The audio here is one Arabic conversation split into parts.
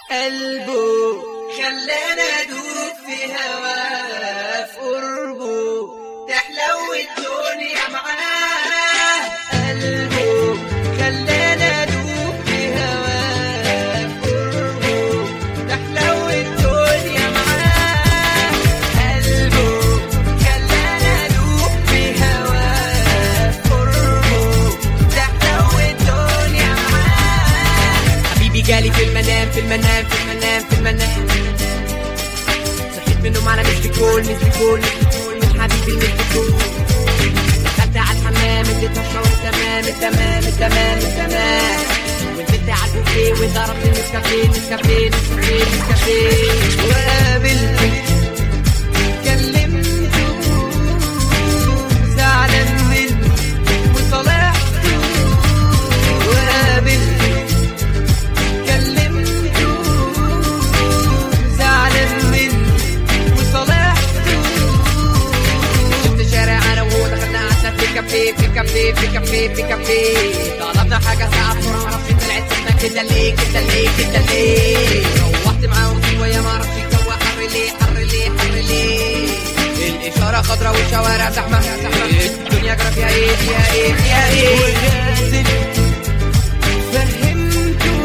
قلبه خلانا ادوب في هواه، في قربه تحلو الدنيا معاه. قلبه خلانا ادوب في هواه، في قربه تحلو الدنيا معاه. قلبه خلانا ادوب في هواه، في قربه تحلو الدنيا معاه. حبيبي جالي في المنام في المنام في المنام في المنام، صحيت منه على نسبي كل من حبيبي نسبي كل. دخلت على الحمام اديتها شاور تمام التمام التمام التمام، ونزلت على البوفيه وضربت نسكافيه نسكافيه نسكافيه نسكافيه. وقابلته كلمته زعلان مني وصالحته. وقابلته كلمته زعلان مني وصالحته. شفت شارع انا وهو دخلنا قعدنا في كافيه في كافيه في كافيه في كافيه، طلبنا حاجه ساعه بسرعه معرفش طلعت سخنه كده ليه كده ليه كده ليه. روحت معاهم شويه معرفش الجو حر ليه حر ليه حر ليه. الاشاره خضرا والشوارع زحمه الدنيا جرى فيها ايه فيها ايه فيها ايه. فهمته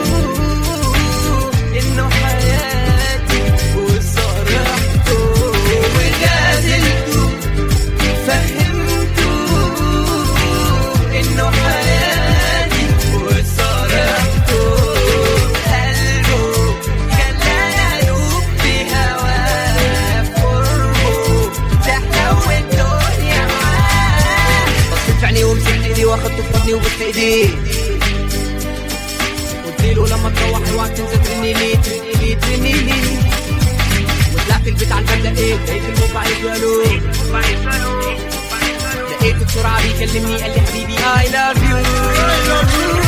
انه حياتي وصرحته وجادلته. فهمته انه حياتي وصرحته. قلبه خلانا ادوب في هواه، في قربه تحلو الدنيا معاه. بصيت في عينيه ومسكت ايديه واخدته في حضني وبوست ايديه. قلتله لما تروح اوعى تنسى ترني ليه ترني ليه ترني ليه. وطلعت البيت على الباب لقيت الموبايل والو، لقيته بسرعه بيكلمني قال لي حبيبي I love you.